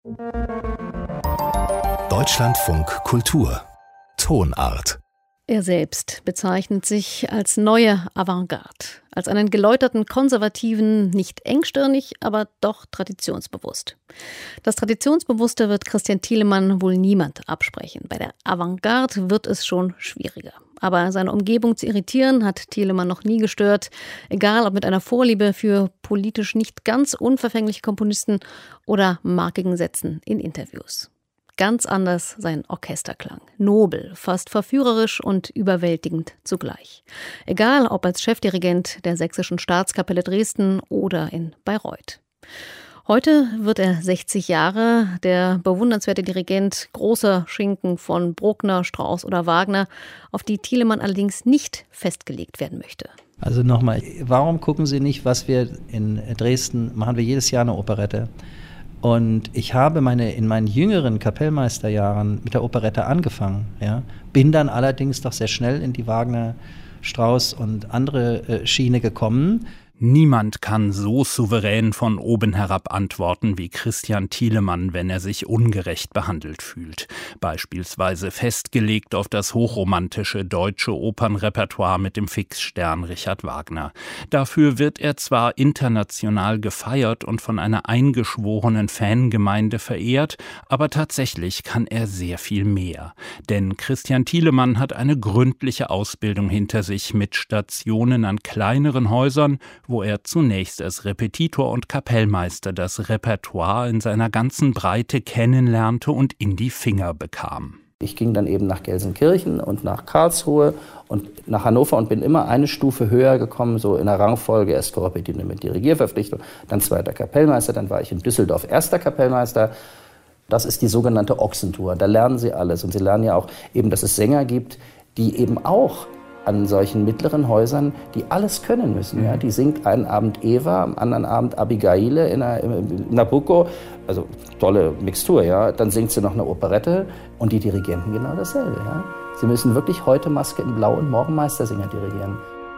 Deutschlandfunk Kultur Tonart. Er selbst bezeichnet sich als neue Avantgarde, als einen geläuterten Konservativen, nicht engstirnig, aber doch traditionsbewusst. Das Traditionsbewusste wird Christian Thielemann wohl niemand absprechen. Bei der Avantgarde wird es schon schwieriger. Aber seine Umgebung zu irritieren, hat Thielemann noch nie gestört. Egal ob mit einer Vorliebe für politisch nicht ganz unverfängliche Komponisten oder markigen Sätzen in Interviews. Ganz anders sein Orchesterklang. Nobel, fast verführerisch und überwältigend zugleich. Egal ob als Chefdirigent der Sächsischen Staatskapelle Dresden oder in Bayreuth. Heute wird er 60 Jahre, der bewundernswerte Dirigent großer Schinken von Bruckner, Strauss oder Wagner, auf die Thielemann allerdings nicht festgelegt werden möchte. Also nochmal, warum gucken Sie nicht, was wir in Dresden machen? Wir jedes Jahr eine Operette. Und ich habe in meinen jüngeren Kapellmeisterjahren mit der Operette angefangen. Ja? Bin dann allerdings doch sehr schnell in die Wagner, Strauss und andere Schiene gekommen. Niemand kann so souverän von oben herab antworten wie Christian Thielemann, wenn er sich ungerecht behandelt fühlt. Beispielsweise festgelegt auf das hochromantische deutsche Opernrepertoire mit dem Fixstern Richard Wagner. Dafür wird er zwar international gefeiert und von einer eingeschworenen Fangemeinde verehrt, aber tatsächlich kann er sehr viel mehr. Denn Christian Thielemann hat eine gründliche Ausbildung hinter sich mit Stationen an kleineren Häusern, wo er zunächst als Repetitor und Kapellmeister das Repertoire in seiner ganzen Breite kennenlernte und in die Finger bekam. Ich ging dann eben nach Gelsenkirchen und nach Karlsruhe und nach Hannover und bin immer eine Stufe höher gekommen, so in der Rangfolge. Erst Korrepetitor mit Dirigierverpflichtung, dann zweiter Kapellmeister, dann war ich in Düsseldorf erster Kapellmeister. Das ist die sogenannte Ochsentour, da lernen Sie alles. Und Sie lernen ja auch eben, dass es Sänger gibt, die eben auch an solchen mittleren Häusern, die alles können müssen. Ja? Die singt einen Abend Eva, am anderen Abend Abigail in Nabucco. Also tolle Mixtur, ja. Dann singt sie noch eine Operette und die Dirigenten genau dasselbe. Ja? Sie müssen wirklich heute Maske in Blau und morgen Meistersinger dirigieren.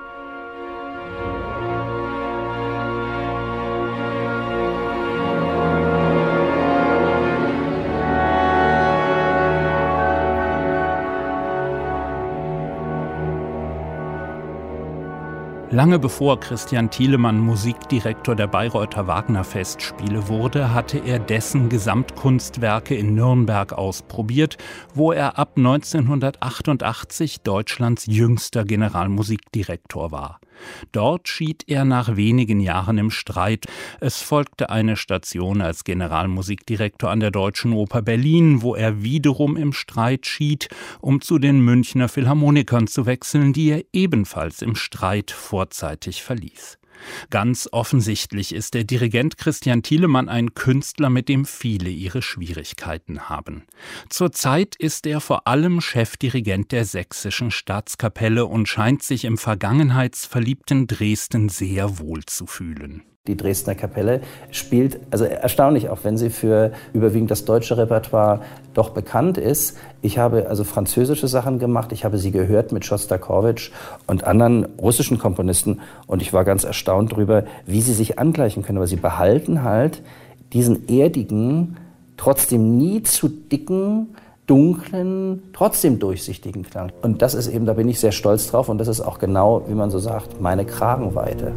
Lange bevor Christian Thielemann Musikdirektor der Bayreuther Wagner-Festspiele wurde, hatte er dessen Gesamtkunstwerke in Nürnberg ausprobiert, wo er ab 1988 Deutschlands jüngster Generalmusikdirektor war. Dort schied er nach wenigen Jahren im Streit. Es folgte eine Station als Generalmusikdirektor an der Deutschen Oper Berlin, wo er wiederum im Streit schied, um zu den Münchner Philharmonikern zu wechseln, die er ebenfalls im Streit vorzeitig verließ. Ganz offensichtlich ist der Dirigent Christian Thielemann ein Künstler, mit dem viele ihre Schwierigkeiten haben. Zurzeit ist er vor allem Chefdirigent der Sächsischen Staatskapelle und scheint sich im vergangenheitsverliebten Dresden sehr wohl zu fühlen. Die Dresdner Kapelle spielt, also erstaunlich, auch wenn sie für überwiegend das deutsche Repertoire doch bekannt ist. Ich habe also französische Sachen gemacht, ich habe sie gehört mit Schostakowitsch und anderen russischen Komponisten und ich war ganz erstaunt darüber, wie sie sich angleichen können. Aber sie behalten halt diesen erdigen, trotzdem nie zu dicken, dunklen, trotzdem durchsichtigen Klang. Und das ist eben, da bin ich sehr stolz drauf und das ist auch genau, wie man so sagt, meine Kragenweite.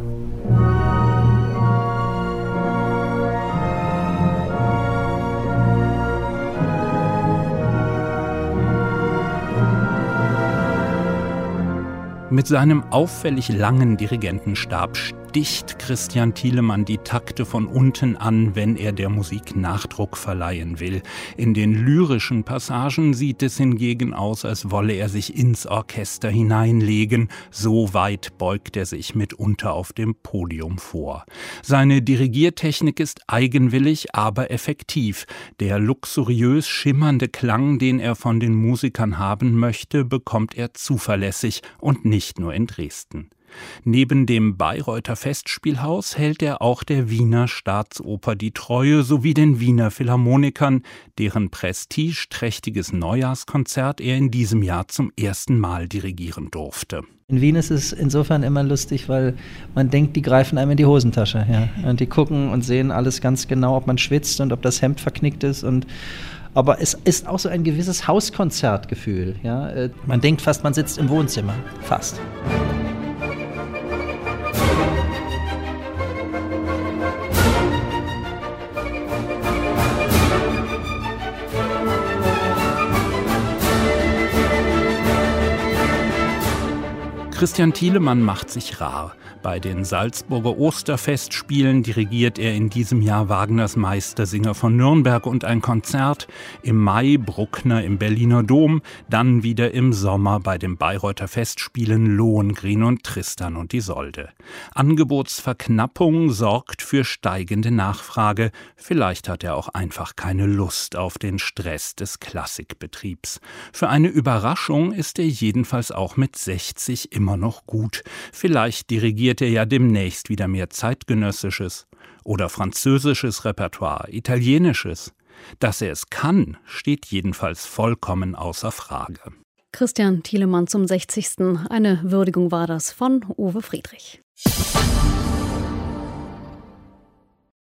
Mit seinem auffällig langen Dirigentenstab sticht Christian Thielemann die Takte von unten an, wenn er der Musik Nachdruck verleihen will. In den lyrischen Passagen sieht es hingegen aus, als wolle er sich ins Orchester hineinlegen. So weit beugt er sich mitunter auf dem Podium vor. Seine Dirigiertechnik ist eigenwillig, aber effektiv. Der luxuriös schimmernde Klang, den er von den Musikern haben möchte, bekommt er zuverlässig und nicht nur in Dresden. Neben dem Bayreuther Festspielhaus hält er auch der Wiener Staatsoper die Treue sowie den Wiener Philharmonikern, deren prestigeträchtiges Neujahrskonzert er in diesem Jahr zum ersten Mal dirigieren durfte. In Wien ist es insofern immer lustig, weil man denkt, die greifen einem in die Hosentasche. Ja. Und die gucken und sehen alles ganz genau, ob man schwitzt und ob das Hemd verknickt ist. Aber es ist auch so ein gewisses Hauskonzertgefühl. Ja. Man denkt fast, man sitzt im Wohnzimmer. Fast. Christian Thielemann macht sich rar. Bei den Salzburger Osterfestspielen dirigiert er in diesem Jahr Wagners Meistersinger von Nürnberg und ein Konzert. Im Mai Bruckner im Berliner Dom, dann wieder im Sommer bei den Bayreuther Festspielen Lohengrin und Tristan und Isolde. Angebotsverknappung sorgt für steigende Nachfrage. Vielleicht hat er auch einfach keine Lust auf den Stress des Klassikbetriebs. Für eine Überraschung ist er jedenfalls auch mit 60 immer noch gut. Vielleicht dirigiert er ja demnächst wieder mehr zeitgenössisches oder französisches Repertoire, italienisches. Dass er es kann, steht jedenfalls vollkommen außer Frage. Christian Thielemann zum 60. Eine Würdigung war das von Uwe Friedrich.